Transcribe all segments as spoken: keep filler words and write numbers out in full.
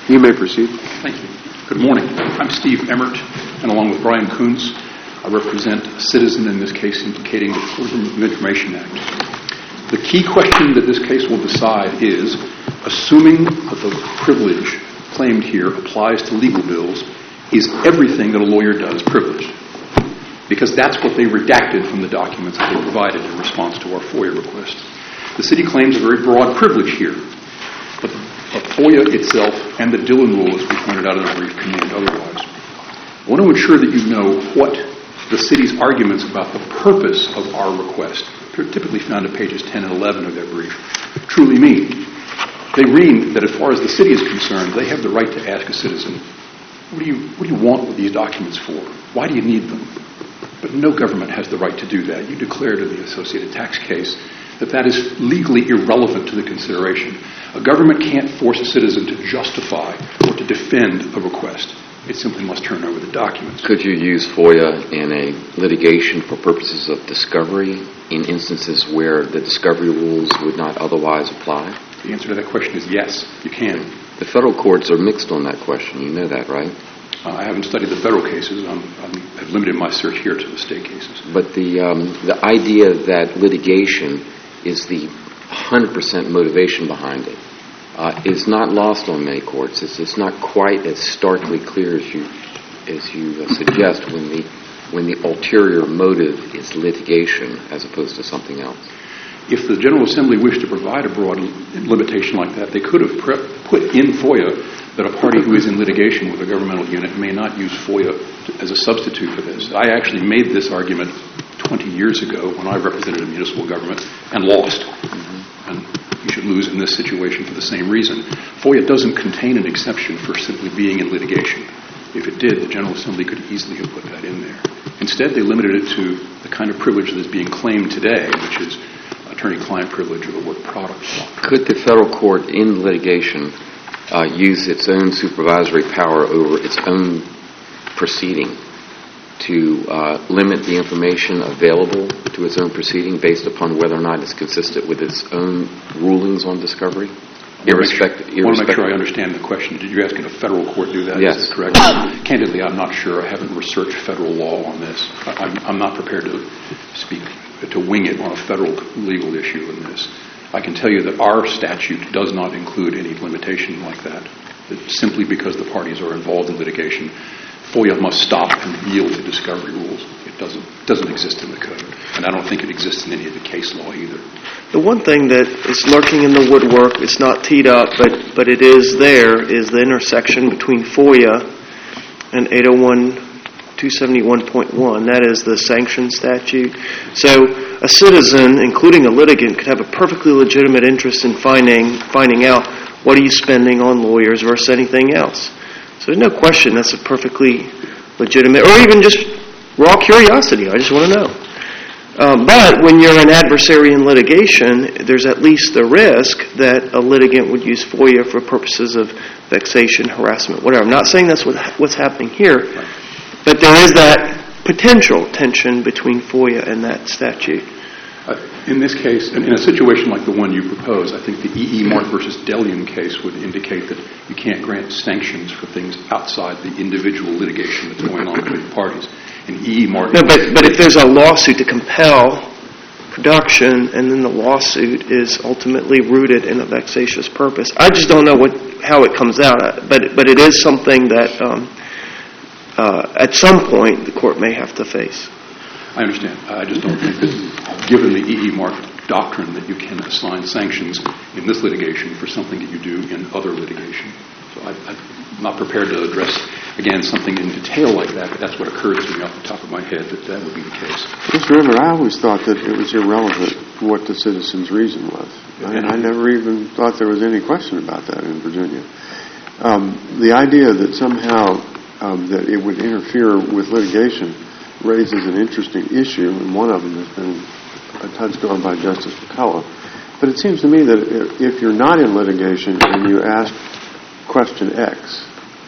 You may proceed. Thank you. Good morning. I'm Steve Emmert, and along with Brian Kuntz, I represent a citizen in this case implicating the Freedom of Information Act. The key question that this case will decide is, assuming that the privilege claimed here applies to legal bills, is everything that a lawyer does privileged? Because that's what they redacted from the documents that they provided in response to our FOIA request. The city claims a very broad privilege here, but, but FOIA itself and the Dillon Rule, as we pointed out in our brief, command otherwise. I want to ensure that you know what the city's arguments about the purpose of our request, typically found at pages ten and eleven of their brief, truly mean. They mean that as far as the city is concerned, they have the right to ask a citizen, what do you, what do you want with these documents for? Why do you need them? But no government has the right to do that. You declared in the associated tax case that that is legally irrelevant to the consideration. A government can't force a citizen to justify or to defend a request. It simply must turn over the documents. Could you use FOIA in a litigation for purposes of discovery in instances where the discovery rules would not otherwise apply? The answer to that question is yes, you can. The federal courts are mixed on that question. You know that, right? Uh, I haven't studied the federal cases. I'm, I'm, I've limited my search here to the state cases. But the um, the idea that litigation is the one hundred percent motivation behind it uh, is not lost on many courts. It's, it's not quite as starkly clear as you as you uh, suggest when the when the ulterior motive is litigation as opposed to something else. If the General Assembly wished to provide a broad limitation like that, they could have pre- put in FOIA that a party who is in litigation with a governmental unit may not use FOIA to, as a substitute for this. I actually made this argument twenty years ago when I represented a municipal government and lost. Mm-hmm. And you should lose in this situation for the same reason. FOIA doesn't contain an exception for simply being in litigation. If it did, the General Assembly could easily have put that in there. Instead, they limited it to the kind of privilege that is being claimed today, which is attorney-client privilege or the work product law. Could the federal court in litigation uh, use its own supervisory power over its own proceeding to uh, limit the information available to its own proceeding based upon whether or not it's consistent with its own rulings on discovery? Irrespective, I want to make sure I understand the question. Did you ask if a federal court do that? Yes. Is that correct? Candidly, I'm not sure. I haven't researched federal law on this. I'm, I'm not prepared to speak, to wing it on a federal legal issue in this. I can tell you that our statute does not include any limitation like that. It's simply because the parties are involved in litigation, FOIA must stop and yield to discovery rules. It doesn't doesn't exist in the code, and I don't think it exists in any of the case law either. The one thing that is lurking in the woodwork, it's not teed up, but, but it is there, is the intersection between FOIA and eight oh one two seventy-one point one. That is the sanction statute. So a citizen, including a litigant, could have a perfectly legitimate interest in finding finding out what are you spending on lawyers versus anything else. So there's no question that's a perfectly legitimate, or even just raw curiosity. I just want to know. Um, but when you're an adversary in litigation, there's at least the risk that a litigant would use FOIA for purposes of vexation, harassment, whatever. I'm not saying that's what, what's happening here, but there is that potential tension between FOIA and that statute. Uh, in this case, in, in a situation like the one you propose, I think the E E. Mart versus Delium case would indicate that you can't grant sanctions for things outside the individual litigation that's going on between the parties. In E E. Mart, no, but but if there's a lawsuit to compel production, and then the lawsuit is ultimately rooted in a vexatious purpose, I just don't know what how it comes out. But but it is something that um, uh, at some point the court may have to face. I understand. I just don't think that, given the E E. Mart doctrine, that you can assign sanctions in this litigation for something that you do in other litigation. So I, I'm not prepared to address, again, something in detail like that, but that's what occurs to me off the top of my head, that that would be the case. Mister Emmert, I always thought that it was irrelevant what the citizen's reason was. I, I never even thought there was any question about that in Virginia. Um, the idea that somehow um, that it would interfere with litigation raises an interesting issue, and one of them has been touched on by Justice McCullough. But it seems to me that if you're not in litigation and you ask question X,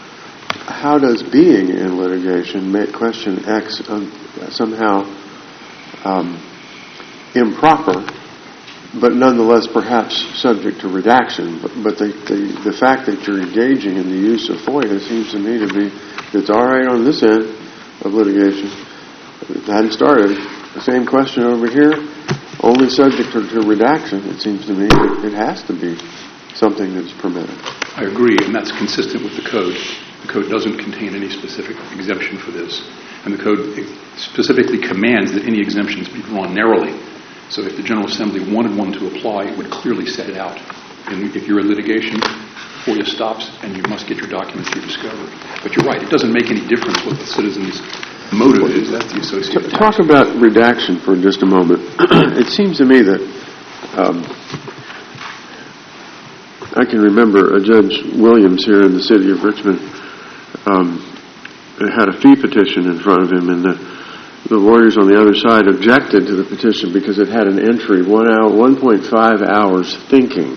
how does being in litigation make question X um, somehow um, improper but nonetheless perhaps subject to redaction. But, but the, the, the fact that you're engaging in the use of FOIA seems to me to be, it's all right on this end of litigation. It hadn't started. The same question over here, only subject to, to redaction. It seems to me that it has to be something that's permitted. I agree, and that's consistent with the code. The code doesn't contain any specific exemption for this. And the code specifically commands that any exemptions be drawn narrowly. So if the General Assembly wanted one to apply, it would clearly set it out. And if you're in litigation, FOIA stops, and you must get your documents through discovery. But you're right, it doesn't make any difference what the citizen's motive is. That's the associated Talk tax. about redaction for just a moment. It seems to me that um, I can remember a Judge Williams here in the city of Richmond um, had a fee petition in front of him, and the, the lawyers on the other side objected to the petition because it had an entry, one hour, one point five hours thinking.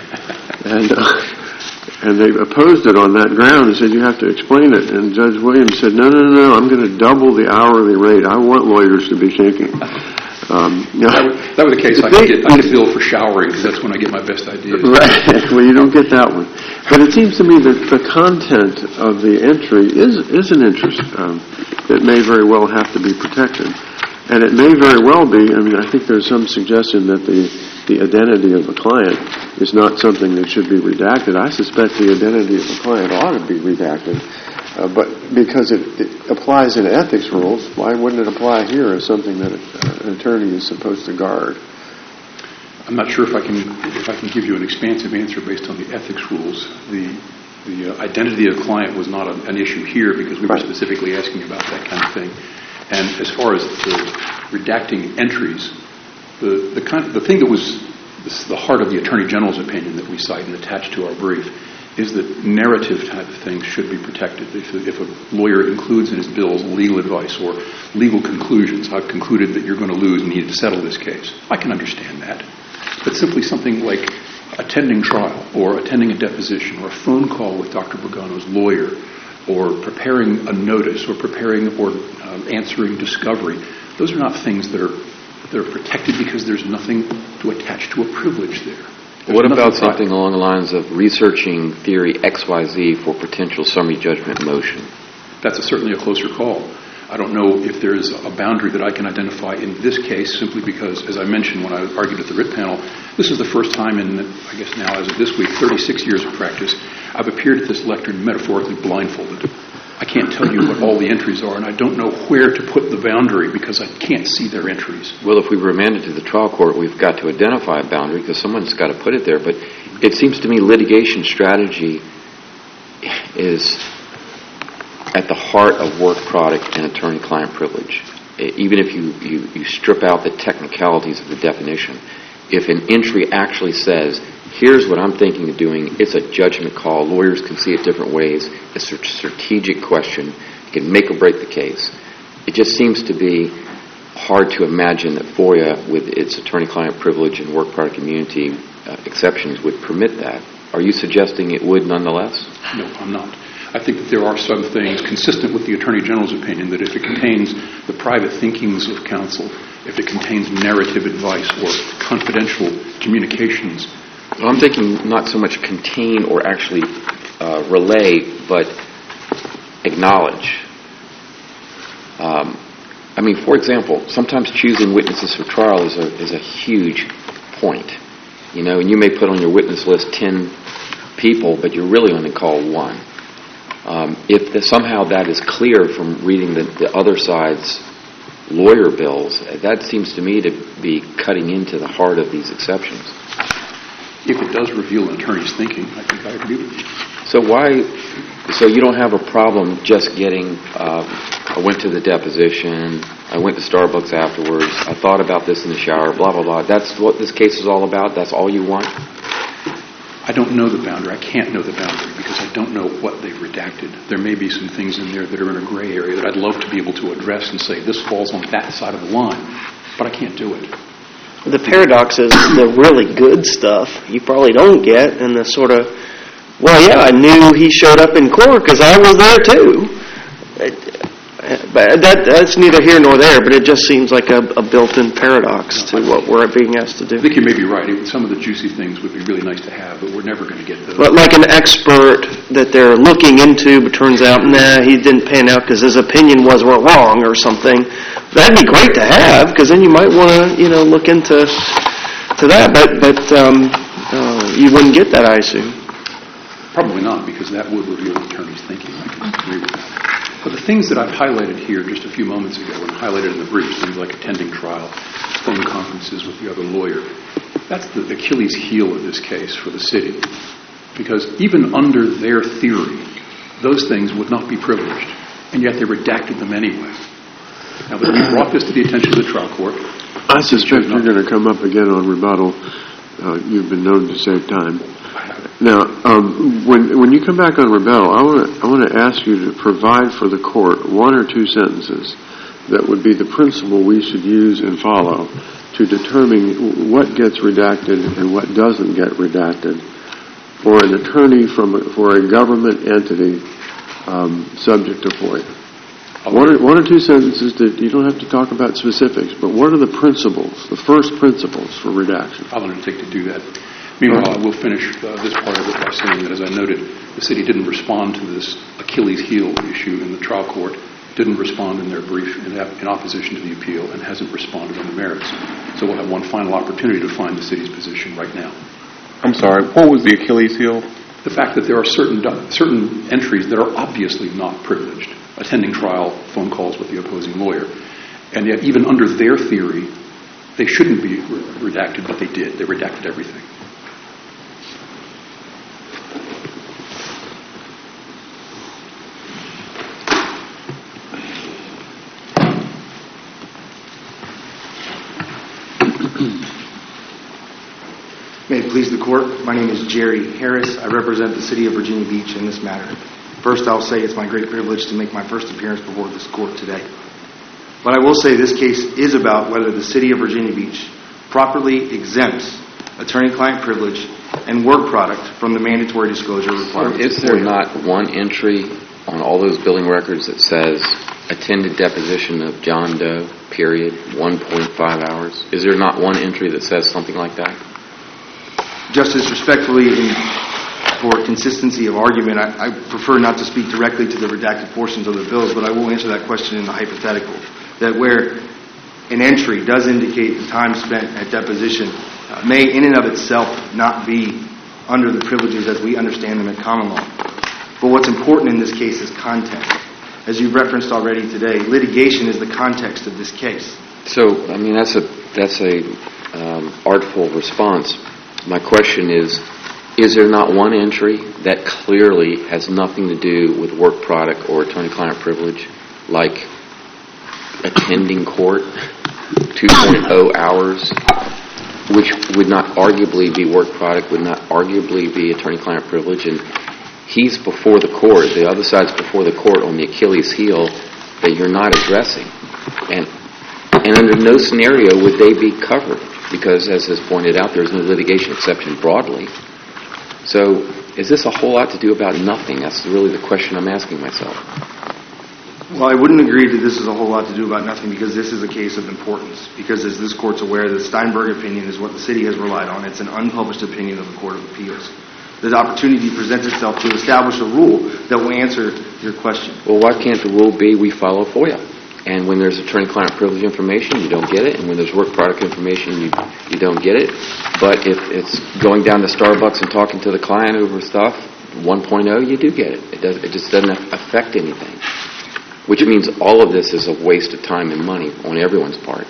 And uh, and they opposed it on that ground and said, you have to explain it. And Judge Williams said, no, no, no, I'm going to double the hourly rate. I want lawyers to be thinking. Um, you know, that, was, that was the case. I could, get, I could bill for showering because that's when I get my best ideas. Right. Well, you don't get that one. But it seems to me that the content of the entry is is an interest um, that may very well have to be protected. And it may very well be, I mean, I think there's some suggestion that the, the identity of a client is not something that should be redacted. I suspect the identity of a client ought to be redacted. Uh, but because it, it applies in ethics rules, why wouldn't it apply here as something that uh, an attorney is supposed to guard? I'm not sure if I can if I can give you an expansive answer based on the ethics rules. The the uh, identity of the client was not a, an issue here because we were right. specifically asking about that kind of thing. And as far as the redacting entries, the the kind, the thing that was this, the heart of the Attorney General's opinion that we cite and attach to our brief is that narrative type of things should be protected. If, if a lawyer includes in his bills legal advice or legal conclusions, I've concluded that you're going to lose and need to settle this case. I can understand that. But simply something like attending trial or attending a deposition or a phone call with Doctor Bogano's lawyer or preparing a notice or preparing or um, answering discovery, those are not things that are, that are protected because there's nothing to attach to a privilege there. There's what about something private. along the lines of researching theory X Y Z for potential summary judgment motion? That's a, certainly a closer call. I don't know if there's a boundary that I can identify in this case simply because, as I mentioned when I argued at the writ panel, this is the first time in, I guess now as of this week, thirty-six years of practice, I've appeared at this lectern metaphorically blindfolded. I can't tell you what all the entries are, and I don't know where to put the boundary because I can't see their entries. Well, if we remanded to the trial court, we've got to identify a boundary because someone's got to put it there. But it seems to me litigation strategy is at the heart of work product and attorney-client privilege. Even if you, you, you strip out the technicalities of the definition, if an entry actually says, here's what I'm thinking of doing, it's a judgment call, lawyers can see it different ways, it's a strategic question, you can make or break the case. It just seems to be hard to imagine that FOIA, with its attorney-client privilege and work product immunity uh, exceptions, would permit that. Are you suggesting it would nonetheless? No, I'm not. I think that there are some things consistent with the Attorney General's opinion that if it contains the private thinkings of counsel, if it contains narrative advice or confidential communications. Well, I'm thinking not so much contain or actually uh, relay, but acknowledge. Um, I mean, for example, sometimes choosing witnesses for trial is a is a huge point. You know, and you may put on your witness list ten people, but you're really only call one. Um, if the, somehow that is clear from reading the, the other side's lawyer bills, that seems to me to be cutting into the heart of these exceptions. If it does reveal an attorney's thinking, I think I agree with you. So why, so you don't have a problem just getting, uh, I went to the deposition, I went to Starbucks afterwards, I thought about this in the shower, blah, blah, blah. That's what this case is all about? That's all you want? I don't know the boundary. I can't know the boundary because I don't know what they've redacted. There may be some things in there that are in a gray area that I'd love to be able to address and say, this falls on that side of the line, but I can't do it. The paradox is the really good stuff you probably don't get, and the sort of, well, yeah, I knew he showed up in court because I was there too. but that, that's neither here nor there, but it just seems like a, a built-in paradox to what we're being asked to do. I think you may be right. Some of the juicy things would be really nice to have, but we're never going to get those. But like an expert that they're looking into, but turns out, nah, he didn't pan out because his opinion was wrong or something. That'd be great to have, because then you might want to, you know, look into to that. But but um, uh, you wouldn't get that, I assume. Probably not, because that would reveal the attorney's thinking. I can agree with that. But the things that I've highlighted here just a few moments ago and highlighted in the briefs, things like attending trial, phone conferences with the other lawyer, that's the Achilles heel of this case for the city. Because even under their theory, those things would not be privileged, and yet they redacted them anyway. Now, that we brought this to the attention of the trial court. I suspect you're going to come up again on rebuttal. Uh, you've been known to save time. Now, um, when when you come back on rebuttal, I want to I want to ask you to provide for the court one or two sentences that would be the principle we should use and follow to determine what gets redacted and what doesn't get redacted for an attorney from for a government entity um, subject to FOIA. One or, one or two sentences that you don't have to talk about specifics, but what are the principles, the first principles for redaction? I'll undertake to do that. Meanwhile, I will finish uh, this part of it by saying that, as I noted, the city didn't respond to this Achilles heel issue in the trial court, didn't respond in their brief in, in opposition to the appeal, and hasn't responded on the merits. So we'll have one final opportunity to find the city's position right now. I'm sorry, what was the Achilles heel? The fact that there are certain certain entries that are obviously not privileged, attending trial, phone calls with the opposing lawyer, and yet even under their theory, they shouldn't be re- redacted, but they did. They redacted everything. May it please the court, my name is Jerry Harris. I represent the city of Virginia Beach in this matter. First, I'll say it's my great privilege to make my first appearance before this court today. But I will say this case is about whether the city of Virginia Beach properly exempts attorney-client privilege and work product from the mandatory disclosure requirements. Is there not one entry on all those billing records that says attended deposition of John Doe, period, one point five hours? Is there not one entry that says something like that? Justice, respectfully, in, for consistency of argument, I, I prefer not to speak directly to the redacted portions of the bills, but I will answer that question in the hypothetical, that where an entry does indicate the time spent at deposition uh, may in and of itself not be under the privileges as we understand them in common law. But what's important in this case is context. As you've referenced already today, litigation is the context of this case. So, I mean, that's a that's a um, artful response. My question is, is there not one entry that clearly has nothing to do with work product or attorney-client privilege, like attending court, two point oh hours, which would not arguably be work product, would not arguably be attorney-client privilege, and he's before the court, the other side's before the court on the Achilles heel that you're not addressing. And and under no scenario would they be covered, because, as is pointed out, there's no litigation exception broadly. So is this a whole lot to do about nothing? That's really the question I'm asking myself. Well, I wouldn't agree that this is a whole lot to do about nothing, because this is a case of importance. Because as this court's aware, the Steinberg opinion is what the city has relied on. It's an unpublished opinion of the Court of Appeals. The opportunity presents itself to establish a rule that will answer your question. Well, why can't the rule be we follow FOIA? And when there's attorney-client privilege information, you don't get it. And when there's work product information, you you don't get it. But if it's going down to Starbucks and talking to the client over stuff, one point oh, you do get it. It, does, it just doesn't affect anything. Which means all of this is a waste of time and money on everyone's part.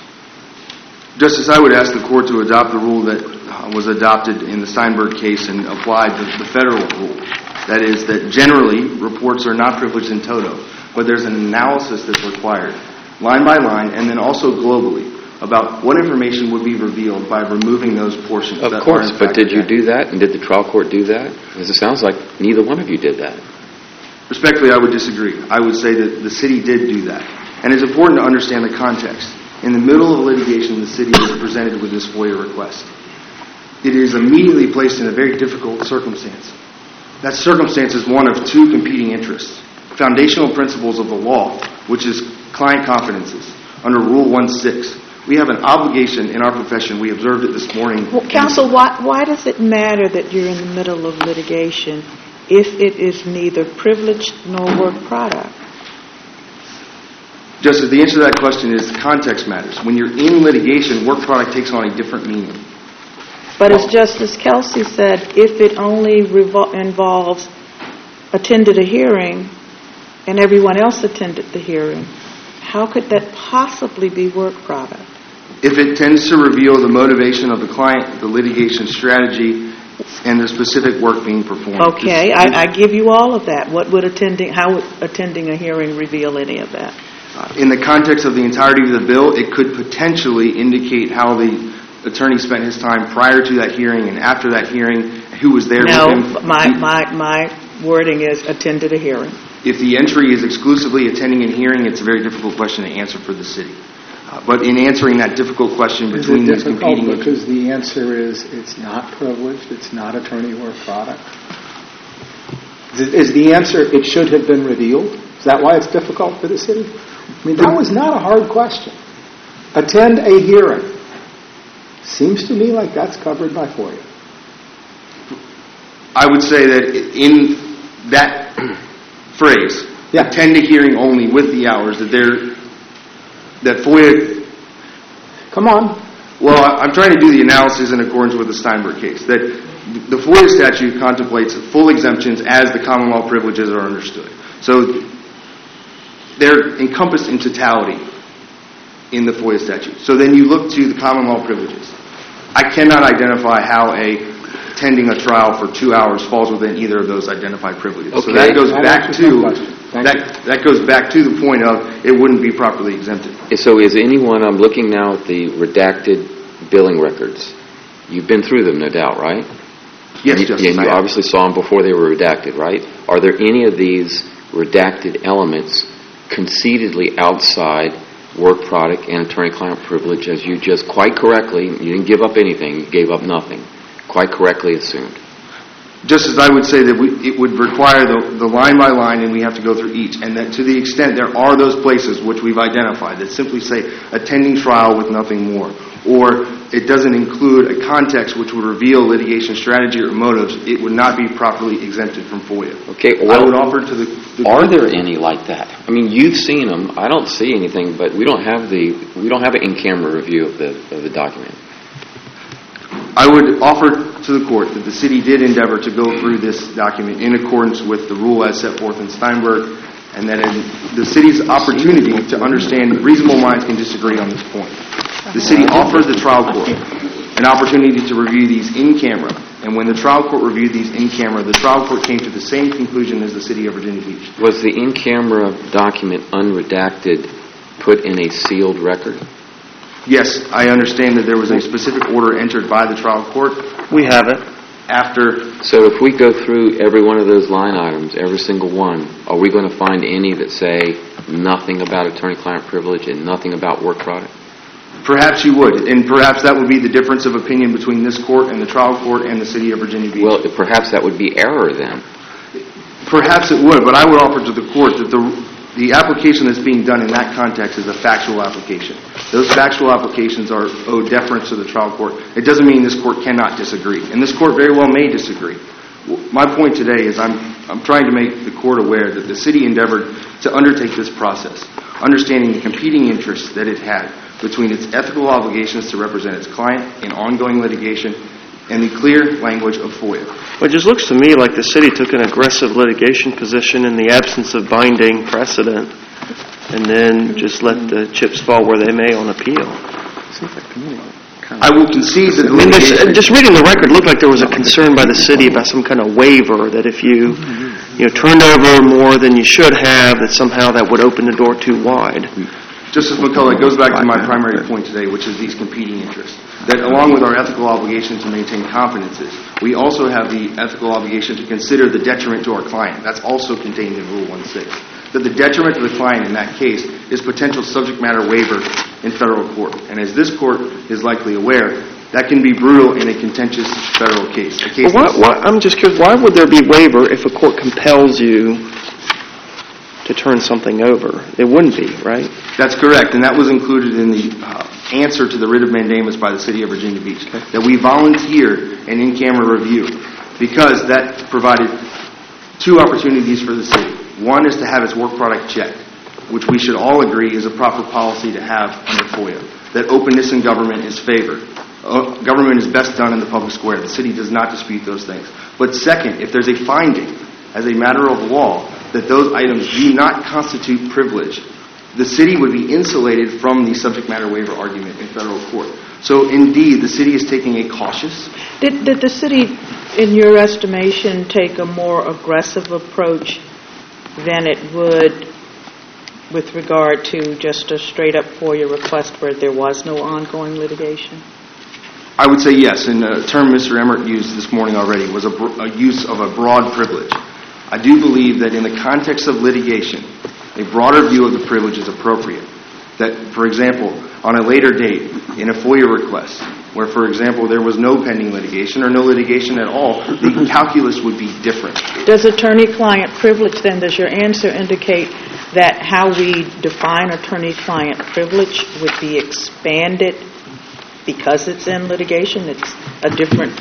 Justice, I would ask the court to adopt the rule that uh, was adopted in the Steinberg case and apply the, the federal rule. That is, that generally reports are not privileged in toto, but there's an analysis that's required, line by line, and then also globally, about what information would be revealed by removing those portions. Of course, but did you do that, and did the trial court do that? Because it sounds like neither one of you did that. Respectfully, I would disagree. I would say that the city did do that. And it's important to understand the context. In the middle of litigation, the city is presented with this FOIA request. It is immediately placed in a very difficult circumstance. That circumstance is one of two competing interests. foundational principles of the law, which is client confidences, under Rule one six. We have an obligation in our profession. We observed it this morning. Well, counsel, why, why does it matter that you're in the middle of litigation if it is neither privileged nor work product? Justice, the answer to that question is context matters. When you're in litigation, work product takes on a different meaning. But as Justice Kelsey said, if it only revol- involves attended a hearing and everyone else attended the hearing, how could that possibly be work product? If it tends to reveal the motivation of the client, the litigation strategy, and the specific work being performed. Okay, I, I give you all of that. What would attending, how would attending a hearing reveal any of that? Uh, in the context of the entirety of the bill, it could potentially indicate how the attorney spent his time prior to that hearing and after that hearing, who was there no, with him. No, my, my, my wording is attended a hearing. If the entry is exclusively attending a hearing, it's a very difficult question to answer for the city. Uh, but in answering that difficult question between these competing... Is it difficult because the answer is it's not privileged, it's not attorney work product? Is the answer it should have been revealed? Is that why it's difficult for the city? I mean, that was not a hard question. Attend a hearing. Seems to me like that's covered by FOIA. I would say that in that phrase, yeah. attend a hearing only with the hours, that there, that FOIA... Come on. Well, I'm trying to do the analysis in accordance with the Steinberg case, that the FOIA statute contemplates full exemptions as the common law privileges are understood. So they're encompassed in totality in the FOIA statute. So then you look to the common law privileges. I cannot identify how a attending a trial for two hours falls within either of those identified privileges. Okay. So that goes that back to that you. that goes back to the point of it wouldn't be properly exempted. So is anyone, I'm looking now at the redacted billing records. You've been through them, no doubt, right? Yes, and you, Justice. and you obviously saw them before they were redacted, right? Are there any of these redacted elements concededly outside work product and attorney-client privilege, as you just quite correctly, you didn't give up anything, you gave up nothing, quite correctly assumed? Just as I would say that we, it would require the, the line by line, and we have to go through each, and that to the extent there are those places which we've identified that simply say attending trial with nothing more, or it doesn't include a context which would reveal litigation strategy or motives, it would not be properly exempted from FOIA. Okay, well, I would offer to the, the are there any like that? I mean, you've seen them. I don't see anything, but we don't have the we don't have an in-camera review of the of the document. I would offer to the court that the city did endeavor to go through this document in accordance with the rule as set forth in Steinberg, and that in the city's opportunity to understand reasonable minds can disagree on this point. The city offered the trial court an opportunity to review these in camera, and when the trial court reviewed these in camera, the trial court came to the same conclusion as the city of Virginia Beach. Was the in-camera document unredacted put in a sealed record? Yes, I understand that there was a specific order entered by the trial court. We have it. After... So if we go through every one of those line items, every single one, are we going to find any that say nothing about attorney-client privilege and nothing about work product? Perhaps you would, and perhaps that would be the difference of opinion between this court and the trial court and the city of Virginia Beach. Well, perhaps that would be error then. Perhaps it would, but I would offer to the court that the the application that's being done in that context is a factual application. Those factual applications are owed deference to the trial court. It doesn't mean this court cannot disagree, and this court very well may disagree. My point today is I'm I'm trying to make the court aware that the city endeavored to undertake this process, understanding the competing interests that it had between its ethical obligations to represent its client in ongoing litigation and the clear language of FOIA. Well, it just looks to me like the city took an aggressive litigation position in the absence of binding precedent, and then just let the chips fall where they may on appeal. I will concede that the I mean, this, litigation... just reading the record, it looked like there was a concern by the city about some kind of waiver, that if you, you know, turned over more than you should have, that somehow that would open the door too wide. Justice McCullough, it goes back to my primary point today, which is these competing interests. That along with our ethical obligation to maintain confidences, we also have the ethical obligation to consider the detriment to our client. That's also contained in Rule one six. That the detriment to the client in that case is potential subject matter waiver in federal court. And as this court is likely aware, that can be brutal in a contentious federal case. A case Well, why, why, I'm just curious, why would there be waiver if a court compels you to turn something over. It wouldn't be, right? That's correct, and that was included in the uh, answer to the writ of mandamus by the City of Virginia Beach, that we volunteer an in-camera review, because that provided two opportunities for the city. One is to have its work product checked, which we should all agree is a proper policy to have under FOIA, that openness in government is favored. Uh, government is best done in the public square. The city does not dispute those things. But second, if there's a finding, as a matter of law, that those items do not constitute privilege, the city would be insulated from the subject matter waiver argument in federal court. So indeed, the city is taking a cautious... Did, did the city, in your estimation, take a more aggressive approach than it would with regard to just a straight-up FOIA request where there was no ongoing litigation? I would say yes, and a term Mister Emmert used this morning already was a, br- a use of a broad privilege. I do believe that in the context of litigation, a broader view of the privilege is appropriate. That, for example, on a later date, in a FOIA request, where, for example, there was no pending litigation or no litigation at all, the calculus would be different. Does attorney-client privilege, then, does your answer indicate that how we define attorney-client privilege would be expanded because it's in litigation? It's a different,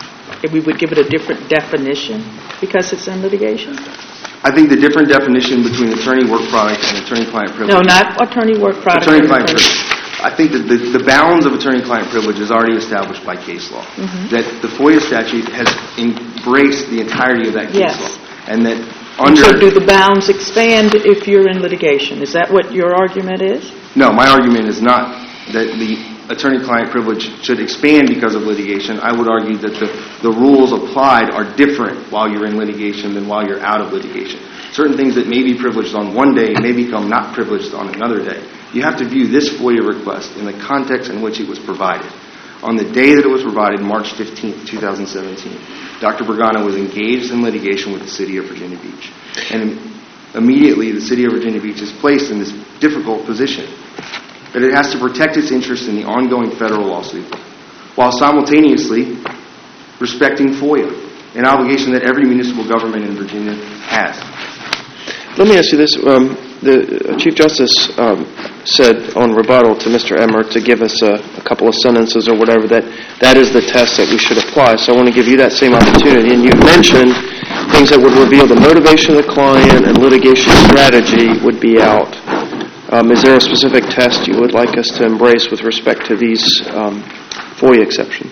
we would give it a different definition because it's in litigation? I think the different definition between attorney work product and attorney-client privilege... No, not attorney work product. Attorney-client privilege. I think that the, the bounds of attorney-client privilege is already established by case law. Mm-hmm. That the FOIA statute has embraced the entirety of that case yes. law. And that under... So do the bounds expand if you're in litigation? Is that what your argument is? No, my argument is not that the attorney-client privilege should expand because of litigation. I would argue that the, the rules applied are different while you're in litigation than while you're out of litigation. Certain things that may be privileged on one day may become not privileged on another day. You have to view this FOIA request in the context in which it was provided. On the day that it was provided, March fifteenth, twenty seventeen, Doctor Bergano was engaged in litigation with the City of Virginia Beach. And immediately the City of Virginia Beach is placed in this difficult position that it has to protect its interests in the ongoing federal lawsuit while simultaneously respecting FOIA, an obligation that every municipal government in Virginia has. Let me ask you this. Um, the uh, Chief Justice um, said on rebuttal to Mister Emmert to give us a, a couple of sentences or whatever that that is the test that we should apply. So I want to give you that same opportunity. And you mentioned things that would reveal the motivation of the client and litigation strategy would be out. Um, is there a specific test you would like us to embrace with respect to these um, FOIA exceptions?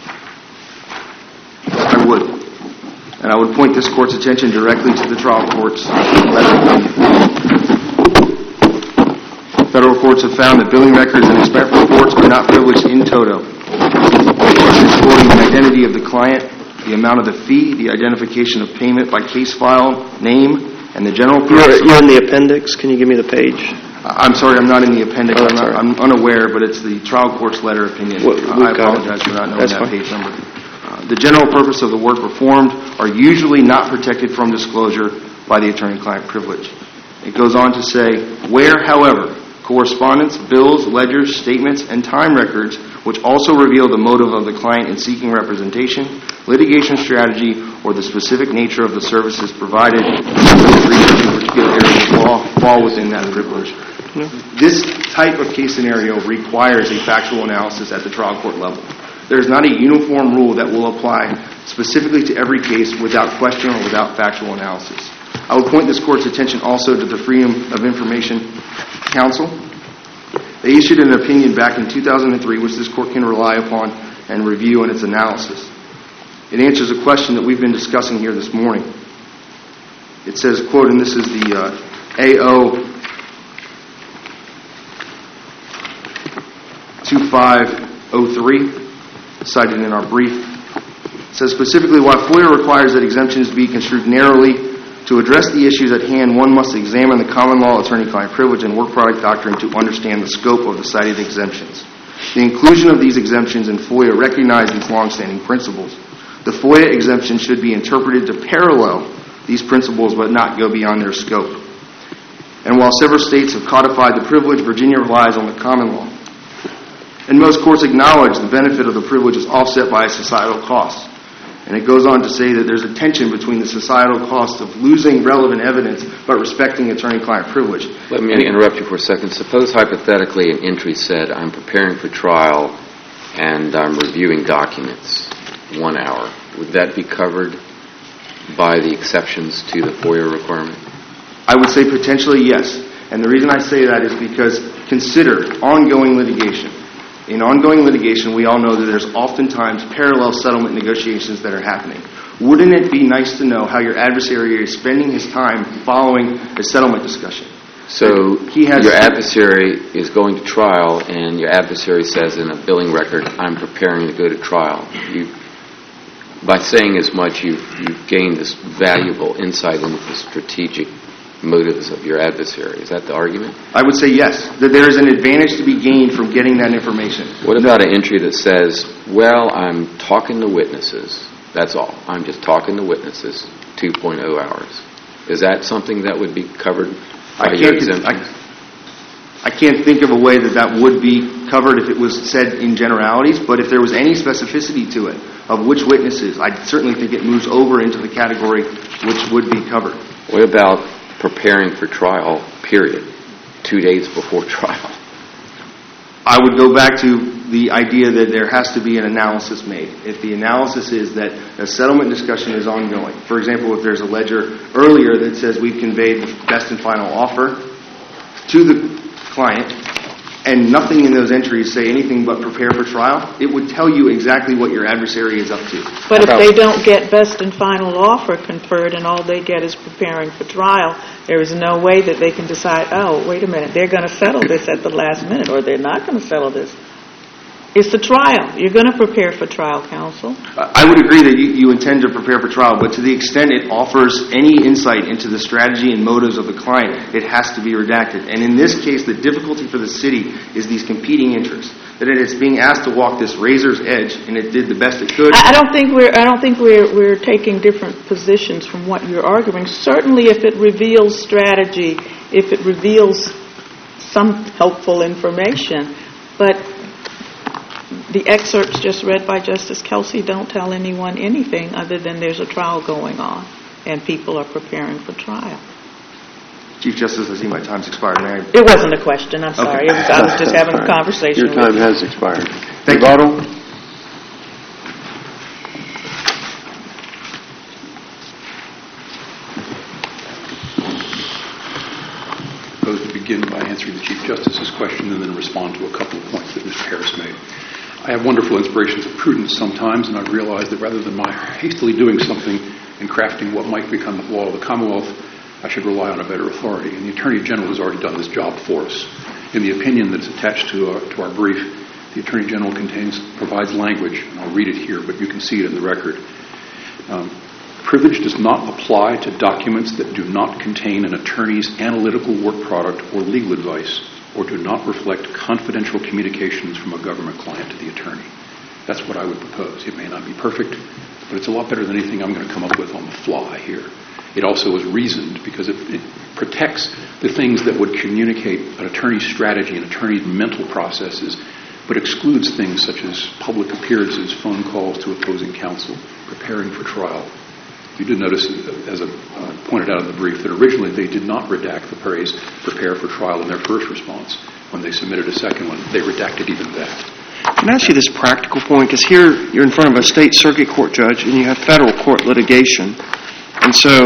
I would. And I would point this Court's attention directly to the trial court's letter opinion. Federal courts have found that billing records and expense reports are not privileged in toto. Disclosing the identity of the client, the amount of the fee, the identification of payment by case file, name, and the general purpose. You're, you're in the appendix. Can you give me the page? I'm sorry, I'm not in the appendix. Oh, I'm, not, right. I'm unaware, but it's the trial court's letter opinion. Well, uh, I apologize for not knowing That's that fine. page number. Uh, the general purpose of the work performed are usually not protected from disclosure by the attorney-client privilege. It goes on to say, where, however, correspondence, bills, ledgers, statements, and time records, which also reveal the motive of the client in seeking representation, litigation strategy, or the specific nature of the services provided in particular areas of law, fall within that privilege. This type of case scenario requires a factual analysis at the trial court level. There is not a uniform rule that will apply specifically to every case without question or without factual analysis. I would point this Court's attention also to the Freedom of Information Council. They issued an opinion back in two thousand three, which this Court can rely upon and review in its analysis. It answers a question that we've been discussing here this morning. It says, quote, and this is the uh, A O two five oh three, cited in our brief. It says specifically, while FOIA requires that exemptions be construed narrowly, to address the issues at hand, one must examine the common law attorney-client privilege and work product doctrine to understand the scope of the cited exemptions. The inclusion of these exemptions in FOIA recognize these long-standing principles. The FOIA exemption should be interpreted to parallel these principles but not go beyond their scope. And while several states have codified the privilege, Virginia relies on the common law. And most courts acknowledge the benefit of the privilege is offset by its societal costs. And it goes on to say that there's a tension between the societal cost of losing relevant evidence but respecting attorney-client privilege. Let me interrupt you for a second. Suppose hypothetically an entry said, I'm preparing for trial and I'm reviewing documents, one hour. Would that be covered by the exceptions to the FOIA requirement? I would say potentially yes. And the reason I say that is because consider ongoing litigation. In ongoing litigation, we all know that there's oftentimes parallel settlement negotiations that are happening. Wouldn't it be nice to know how your adversary is spending his time following a settlement discussion? So he has your adversary is going to trial, and your adversary says in a billing record, I'm preparing to go to trial. You, by saying as much, you've, you've gained this valuable insight into the strategic motives of your adversary. Is that the argument? I would say yes, that there is an advantage to be gained from getting that information. What about an entry that says, well, I'm talking to witnesses. That's all. I'm just talking to witnesses, two point oh hours. Is that something that would be covered by I your can't, exemption? I, I can't think of a way that that would be covered if it was said in generalities, but if there was any specificity to it of which witnesses, I certainly think it moves over into the category which would be covered. What about preparing for trial, period, two days before trial? I would go back to the idea that there has to be an analysis made. If the analysis is that a settlement discussion is ongoing, for example, if there's a ledger earlier that says we've conveyed the best and final offer to the client, and nothing in those entries say anything but prepare for trial, it would tell you exactly what your adversary is up to. But if they don't get best and final offer conferred and all they get is preparing for trial, there is no way that they can decide, oh, wait a minute, they're going to settle this at the last minute, or they're not going to settle this. It's the trial. You're going to prepare for trial, counsel. I would agree that you, you intend to prepare for trial, but to the extent it offers any insight into the strategy and motives of the client, it has to be redacted. And in this case, the difficulty for the city is these competing interests. That it is being asked to walk this razor's edge, and it did the best it could. I don't think we're. I don't think we're we're taking different positions from what you're arguing. Certainly, if it reveals strategy, if it reveals some helpful information, but the excerpts just read by Justice Kelsey don't tell anyone anything other than there's a trial going on and people are preparing for trial. Chief Justice, I see my time's expired. May I... It wasn't a question. I'm sorry. Okay. It was, I was just having a conversation. Your time with has expired. Thank Rebuttal? you. I propose to begin by answering the Chief Justice's question and then respond to a couple of points that Mister Harris made. I have wonderful inspirations of prudence sometimes, and I've realized that rather than my hastily doing something and crafting what might become the law of the Commonwealth, I should rely on a better authority. And the Attorney General has already done this job for us. In the opinion that's attached to our, to our brief, the Attorney General contains provides language, and I'll read it here, but you can see it in the record. Um, Privilege does not apply to documents that do not contain an attorney's analytical work product or legal advice, or do not reflect confidential communications from a government client to the attorney. That's what I would propose. It may not be perfect, but it's a lot better than anything I'm going to come up with on the fly here. It also is reasoned because it, it protects the things that would communicate an attorney's strategy, an attorney's mental processes, but excludes things such as public appearances, phone calls to opposing counsel, preparing for trial. You did notice, as I uh, pointed out in the brief, that originally they did not redact the phrase prepare for trial in their first response. When they submitted a second one, they redacted even that. Can I ask you this practical point? Because here you're in front of a state circuit court judge and you have federal court litigation. And so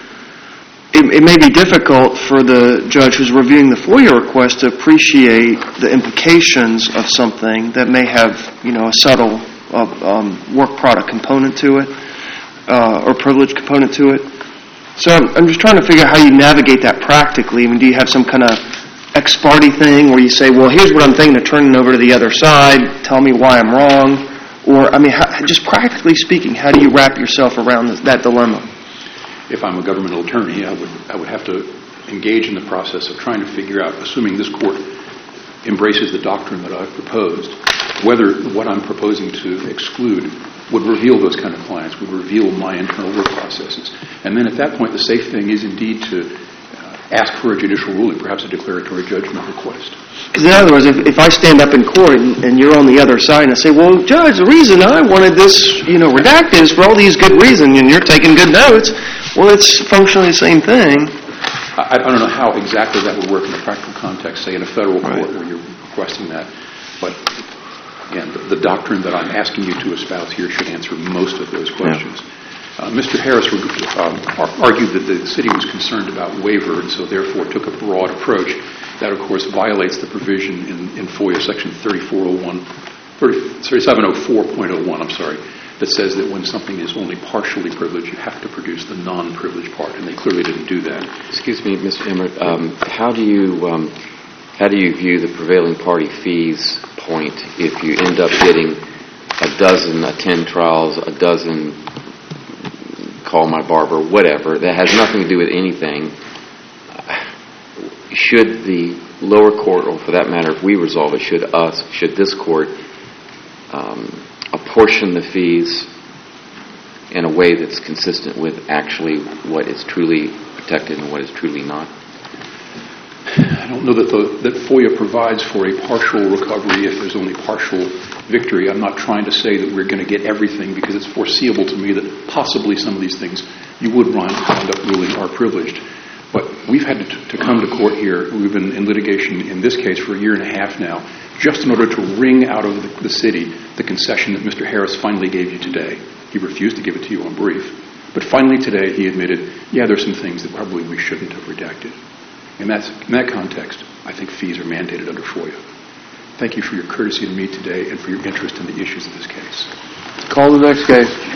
it, it may be difficult for the judge who's reviewing the FOIA request to appreciate the implications of something that may have, you know, a subtle uh, um, work product component to it. Uh, or privilege component to it. So I'm, I'm just trying to figure out how you navigate that practically. I mean, do you have some kind of ex parte thing where you say, well, here's what I'm thinking of turning over to the other side, tell me why I'm wrong? Or, I mean, how, just practically speaking, how do you wrap yourself around this, that dilemma? If I'm a governmental attorney, I would I would have to engage in the process of trying to figure out, assuming this court embraces the doctrine that I've proposed, whether what I'm proposing to exclude would reveal those kind of clients, would reveal my internal work processes. And then at that point, the safe thing is indeed to uh, ask for a judicial ruling, perhaps a declaratory judgment request. Because in other words, if, if I stand up in court and, and you're on the other side and I say, well, Judge, the reason I wanted this, you know, redacted is for all these good reasons, and you're taking good notes, well, it's functionally the same thing. I, I don't know how exactly that would work in a practical context, say in a federal court Right. where you're requesting that. But again, the, the doctrine that I'm asking you to espouse here should answer most of those questions. Yeah. Uh, Mister Harris um, argued that the city was concerned about waiver and so therefore took a broad approach. That, of course, violates the provision in, in FOIA section thirty-seven oh four point oh one, I'm sorry, that says that when something is only partially privileged, you have to produce the non-privileged part, and they clearly didn't do that. Excuse me, Mister Emmert, um, how do you um, how do you view the prevailing party fees point if you end up getting a dozen attend trials, a dozen call my barber, whatever, that has nothing to do with anything? Should the lower court, or for that matter, if we resolve it, should us, should this court um, apportion the fees in a way that's consistent with actually what is truly protected and what is truly not? I don't know that, the, that FOIA provides for a partial recovery if there's only partial victory. I'm not trying to say that we're going to get everything, because it's foreseeable to me that possibly some of these things you would wind up ruling are privileged. But we've had to, to come to court here. We've been in litigation in this case for a year and a half now, just in order to wring out of the, the city the concession that Mister Harris finally gave you today. He refused to give it to you on brief. But finally today he admitted, yeah, there's some things that probably we shouldn't have redacted. And that's, in that context, I think fees are mandated under FOIA. Thank you for your courtesy to me today and for your interest in the issues of this case. Call the next case.